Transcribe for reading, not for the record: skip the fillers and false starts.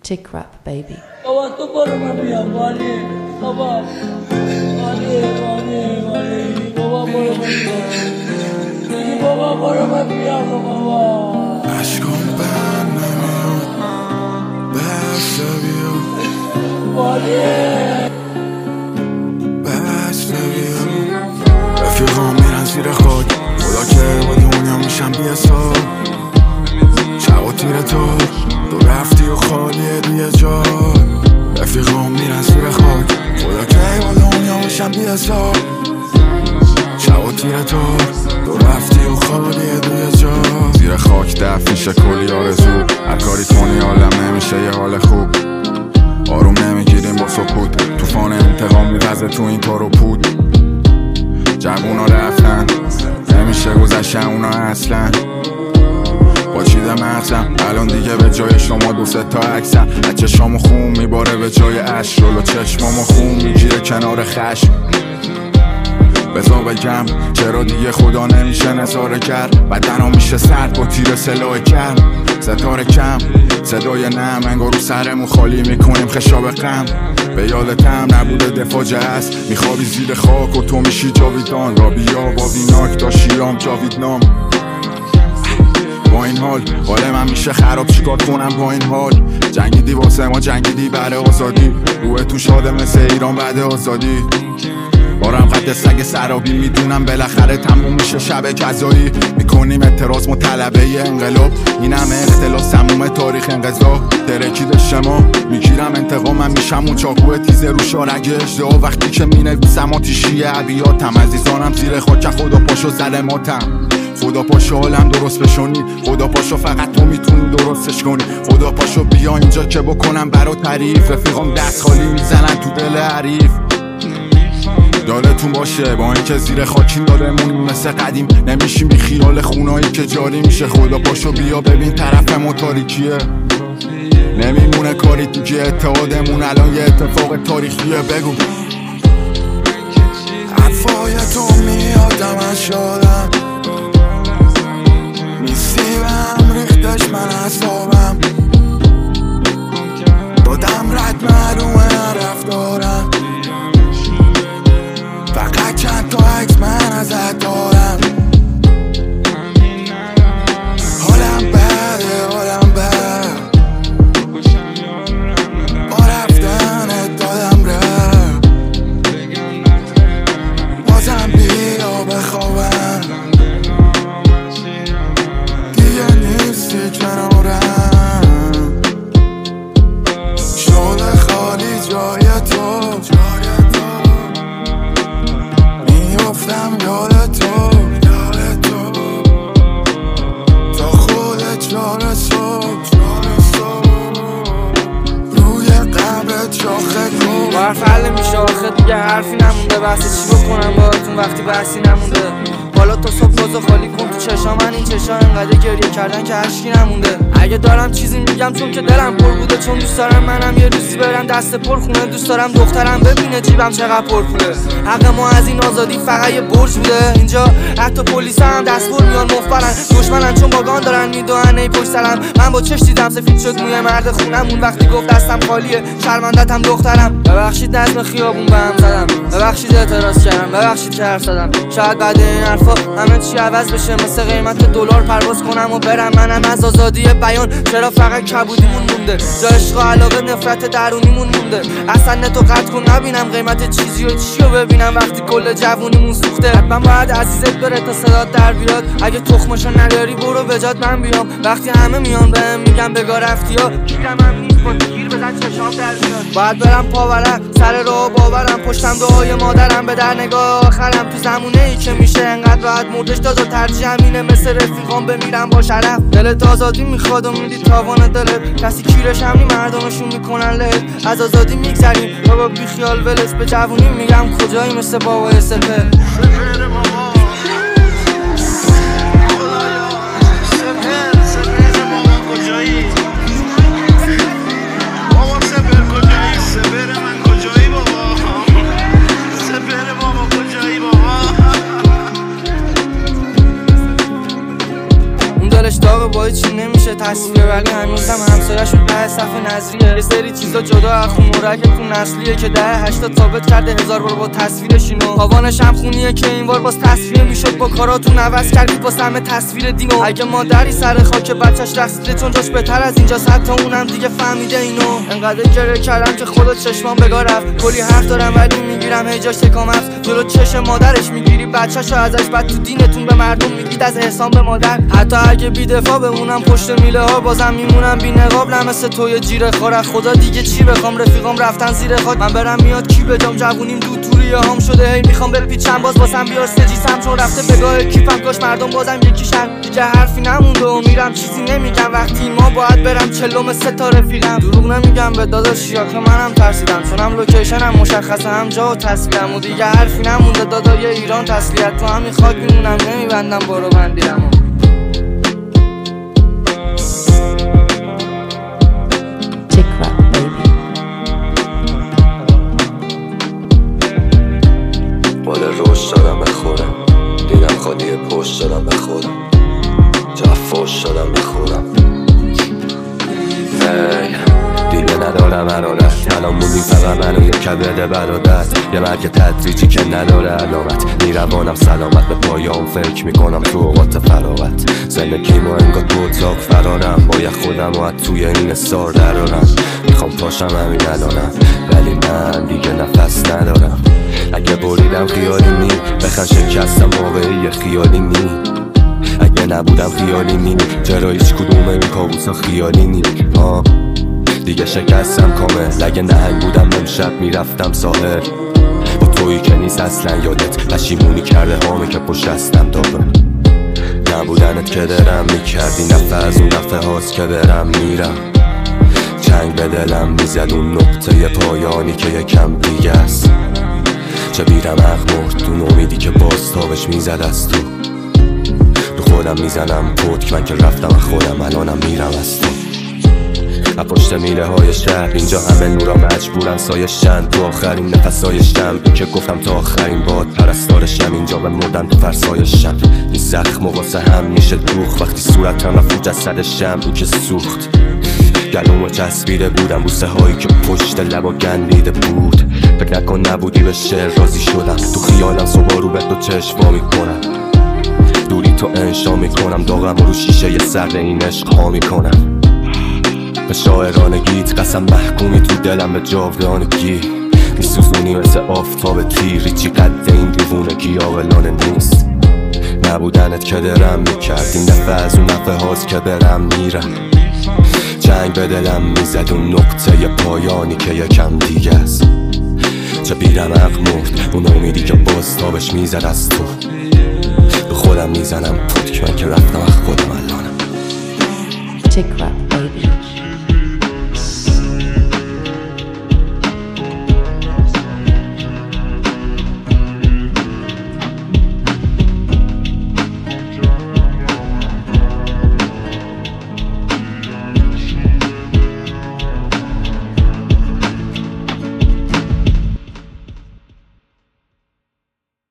Chick Rap Baby. بابا تو برو من بیام والی بابا والی بابا برو من بیام بابا برو من بیام بابا عشقم بر نمیاد بس بیاد والی بس بیاد رفیقام میرن زیر خاک خدا که با دنیا میشم بی حساب شب و تیر تو رفتی و خالیه روی جا رفیقام میرن زیر خاک خدا که با دنیا میشم بی حساب شب و تیر تو رفتی و خالیه روی جا زیر خاک دفت میشه کلی آرزو هر کاری کنی حالم نمیشه یه حال خوب آروم نمیگیریم با سکوت توفان انتقام میوزه تو این تار و پود جوونا رفتن نمیشه گذشتن اونا اصلا با چیده مغزم الان دیگه به جای شما دو سه تا عکسم از چشامو خون میباره به جای عشق جلو چشمامو خون میگیره کنار خشم بذار بگم چرا دیگه خدا نمیشه نظاره کرد بدنم میشه سرد با تیر سلاح کرد ستاره کم صدای نم انگار رو سرمون خالی میکنیم خشاب غم به یادتم نبوده دفاع هست میخوابی زیر خاک و تو میشی جاویدان رابیا با ویناک تا شیرام جاویدنام با این حال من میشه خراب چیکار کنم با این حال جنگیدی واسه ما جنگیدی برای آزادی روح تو شاده مثل ایران بعد آزادی بارم قد سگ سرابی میدونم بالاخره تموم میشه شب جزایی میکنیم اعتراض مطلبه انقلاب این همه اختلاف سموم تاریخ انقضا درکید شما میگیرم انتقامم میشم اون چاقو تیز رو شارگ اجدها وقتی که مینویسم آتیشی ابیاتم عزیزانم زیر خاک خدا پاشو ظلماتم خدا پاشو حالم درست بشونی خدا پاشو فقط تو میتونی درستش کنی خدا پاشو بیا اینجا که بکنم برا تعریف رفیقام دست خالی میزنن تو دل حریف یادتون باشه با اینکه زیر خاکین دارمون مثل قدیم نمیشیم بی خیال خونایی که جاری میشه خدا پاشو بیا ببین طرف ما تاریکیه نمیمونه کاری دیگه اتحادمون الان یه اتفاق تاریخیه بگو حرفای تو میادم از شادم نیستی به هم ریختش من اصابم دادم رد معلومه رفتارم فقط چند تا عکس من ازت دارم حالم بده حالم بد با رفتنت دادم ره بازم بیا بخوابم دیگه نیستی کنارم شده خالی جای تو میافتم یاد تو تا خودت چاره صبح روی قبرت شاخه کن با حرف حل میشه آخه دیگه حرفی نمونده بحث چی بکنم باهاتون وقتی بحثی نمونده حالا تا صبح بازو خالی کن تو چشام من این چشام انقدر گریه کردن که عشقی نمونده اگه دارم چیزی میگم چون که دلم پر بوده چون دوست دارم منم یه روزی برم دست پر خونه دوست دارم دخترم ببینه جیبم چقدر پر پوله حق ما از این آزادی فقط یه برج بوده اینجا حتی پلیس هم دست پر میان مفبرن دشمنن چون باگان دارن میدوئن ای پشت سرم من با چش دیدم سفید شد موی مرد خونمون وقتی گفت دستم خالیه شرمندتم دخترم ببخشید نظم خیابون بهم زدم ببخشید اعتراض کردم ببخشید که حرف زدم شاید بعد این حرفا همه چی عوض بشه مثل قیمت دلار پرواز کنم و برم منم از آزادی بیان چرا فقط کبودیمون مونده جا عشق و علاقه نفرت درونیمون مونده اصلا نتو قطع کن نبینم قیمت چیزی و چیو ببینم وقتی کل جوونیمون سوخته حتما باید عزیزت بره تا صدات در بیاد اگه تخمشو نداری برو بجات من بیام وقتی همه میان بهم میگم بگا رفتی ها گیرم هم نیست با گیر بزن چشام در بیاد باید برم پاورم سر راه باورم پشتم دعای مادرم به در نگاه آخرم تو زمونه ای که میشه انقدر راحت مردش تازه ترجیحم اینه مثل رفیقام بمیرم با شرف دلت آزادی میخواد و میدی تاوان دلت کسی کیرش هم نی مردمشون میکنن لهت از آزادی میگذریم بابا بی خیال ولس به جوونی میگم کجایی مثل بابای سپر دلش داغ با چی نمیشه تصویر ولی هنوزم همسایه‌شون ته صف نظریه. یه سری چیزا جدا از خون مرکتون نسلیه که دهه 80 ثابت کرده 1000 بار با تصویرش اینو. آوانش هم خونیه که این بار باز تصویر میشد با کاراتون عوض کردید واسه همه تصویر دینو. اگه مادری سر خاک بچه‌ش رقصیده چون جاش بهتر از اینجاست، حتی اونم دیگه فهمیده اینو. انقدر گره کردم که خدا چشمام بگاه رفت. کلی حرف دارم ولی میگیرم هی جاش تکام هست. جلو چشم مادرش میگیری بچه‌شو ازش، بعد تو دینتون به مردم میگید از احسان به مادر. حتی اگه بی‌دفاع بمونم پشت میله ها بازم میمونم بی‌نقاب. نه مثل توی جیره خور خدا دیگه چی بخوام. رفیقام رفتن زیر خاک من برم میاد کی بجام. جوونیم دو توریه هم شده هی میخوام بپیچم باز واسم بیار سجیسم چون رفته بگاه کیفم. کاش مردم بازم یکیشن. دیگه حرفی نمونده و میرم چیزی نمیگم. وقتی ما باید برم چلوم 3 تا رفیقم. دروغ نمیگم به داداش یا که منم ترسیدم چونم لوکیشنم مشخصه هم جا و تصویرم. و دیگه حرفی نمونده دادای ایران تسلیت. تو همین خاک میمونم نمیبندم برو بندیرمو. مال روش دارم بخورم، دیدم خالی پشت دارم بخورم، جفاش شدم بخورم. دیگه ندارم حرارت، الان موندیم فقط منو یه کبد برادر. یه مرگ تدریجی که نداره علامت، میروانم سلامت به پایام فکر میکنم تو اوقات فراغت. زندگیمو انگار تو اتاق فرارم، باید خودم و توی این استار درارم. میخوام پاشم همین الانم ولی من دیگه نفس ندارم. اگه بریدم خیالی نی بخن شکستم واقعی خیالی نی. اگه نبودم خیالی نی چرا هیچ کدوم این کابوسا خیالی نی. دیگه شکستم کامل. اگه نهنگ بودم امشب میرفتم ساحل. با تویی که نیست اصلا یادت پشیمونی کرده هامه که پشت دستم دارم. نبودنت که درم میکردی نفع از اون دفعه هاست که درم میرم. چنگ به دلم میزد اون نقطه پایانی که یکم دیگه است. چه بیرمق مرد اون امیدی که باز تابش میزد از تو. رو خودم میزنم پتک من که رفتم از خودم الانم میرم از تو. پشت میله های شهر اینجا همه نورا مجبورن سایشن. تو آخرین نفسایشم این که گفتم تا آخرین باد پرستارشم. اینجا به مردن تو فرسایشم. این زخم واسه هم میشه دوخ وقتی صورتم رفت جسدشم. این که سوخت گلومو چسبیده بودم بوسه هایی که پشت لبا گندیده بود. فکر نکن نبودی به شعر راضی شدم. تو خیالم صبح رو به تو چشم وا میکنم. دوری تو انشا میکنم داغم رو شیشه ی سرد این عشق ها میکنم. به شاعرانگیت قسم محکومی تو دلم به جاودانگی. میسوزونی مثل آفتاب تیری چی قد این دیوونگی عاقلانه نیست. نبودنت که درم میکرد این دفعه از اون دفعه هاست که برم میرم. چنگ به دلم میزد اون نقطه پایانی که یکم دیگه است. چه بیرمق مرد اون امیدی که باز تابش میزد از تو. به خودم میزنم پتک من که رفتم از خودم الانم.